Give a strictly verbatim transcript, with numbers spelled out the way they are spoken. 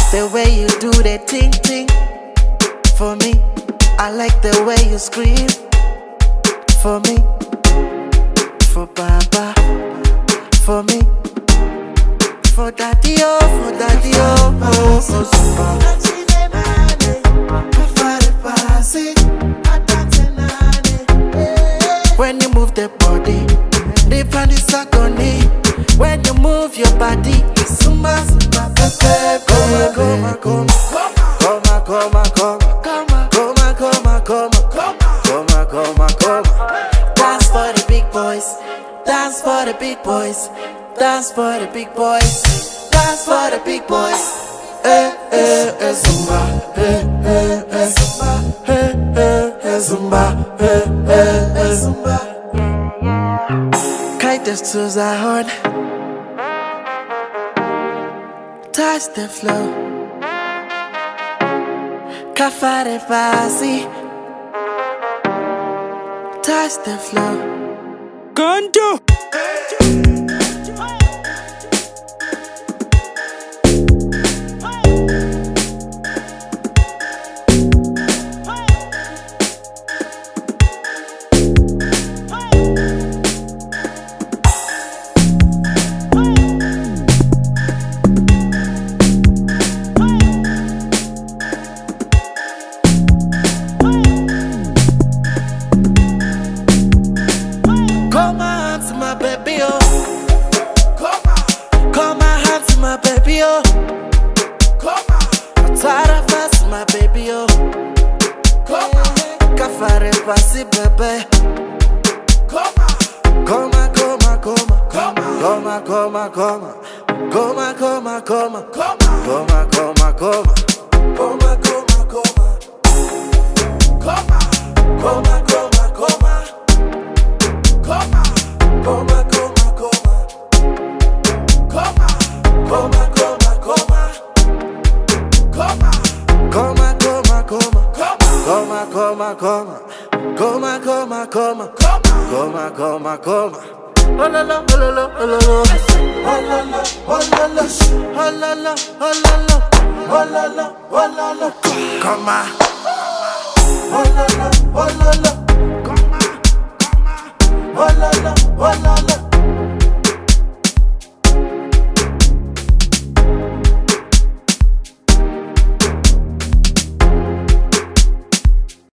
The way you do the ting ting for me. I like the way you scream for me. For Baba, for me. For daddy oh, for daddy oh, oh, oh, super. When you move the body, the body sagoni. When you move your body, sumba sumba pepe. Coma, coma, coma, coma, coma, coma, coma, coma, coma, coma, coma. Dance for the big boys, dance for the big boys, dance for the big boys, dance for the big boys. Eh, eh, eh, zumba, eh, eh, eh, zumba, eh, eh, eh, zumba, eh, eh, eh, zumba. Kite is to Zion, touch the flow. Kafare Basi, touch the flow. Ganto. Come on to my baby, oh. Come my hand to my baby, oh. I'm tired of us, my baby, oh. Kafare Basi, baby. Coma, coma, coma, coma, coma, coma, coma, coma, coma, coma, coma, coma, coma, coma, coma, coma, coma, coma, coma. Coma, coma, coma, coma, coma, coma, coma, coma, coma, coma, coma, coma, coma, coma, coma, coma, coma, coma, coma, coma. Oh la la, oh la la, oh la la, oh la la, oh la la, oh la la, oh la la, oh la la, oh la la, coma, oh la la, oh la la, coma, coma, oh la la, oh la la.